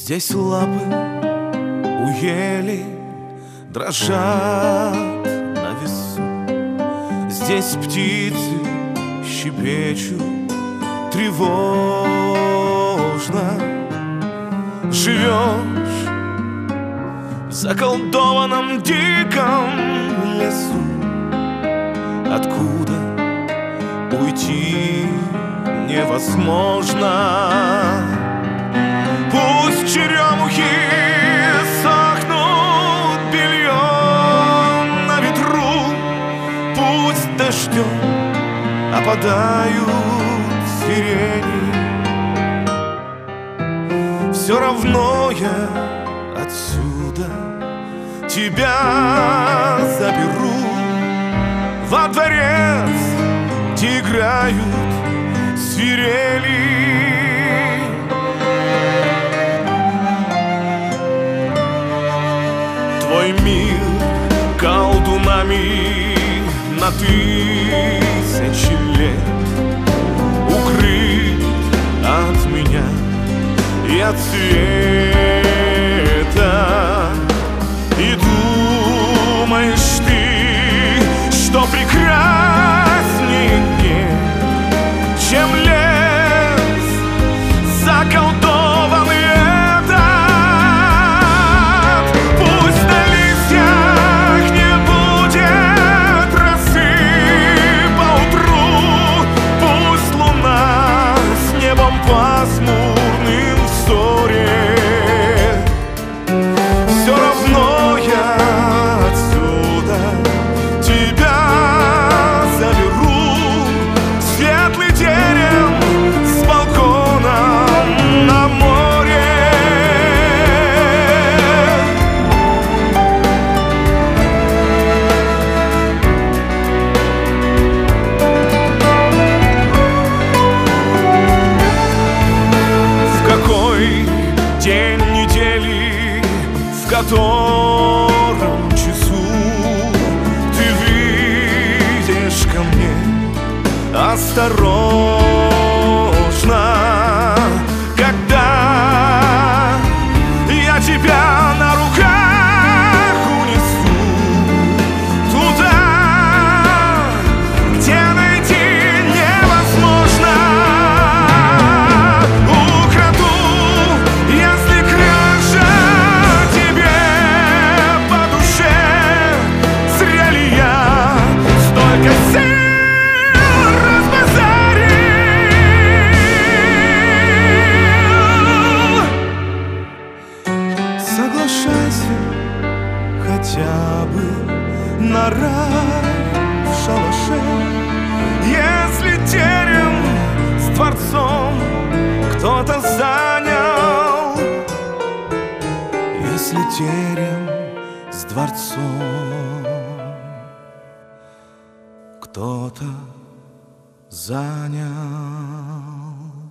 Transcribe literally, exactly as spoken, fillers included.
Здесь лапы у ели дрожат на весу. Здесь птицы щебечут тревожно. Живешь в заколдованном диком лесу, откуда уйти невозможно. Пусть черемухи сохнут бельем на ветру, пусть дождем опадают сирени. Все равно я отсюда тебя заберу во дворец, где играют свирели. Твой мир колдунами на тысячи лет укрыт от меня и от света. И думаешь ты, что прекраснее нет, чем лес заколдованный этот. Пусть на листьях не будет росы поутру, пусть луна с небом пасмурным в ссоре. Все равно я отсюда тебя заберу, светлый терем с балконом на море. В какой день недели, в котором часу ты выйдешь ко мне осторожно, когда я тебя на руках унесу туда, где найти невозможно. Украду, если кража тебе по душе. Зря ли я столько сил разбазарил? Соглашайся хотя бы на рай в шалаше, если терем с дворцом кто-то занял. Если терем с дворцом кто-то занял.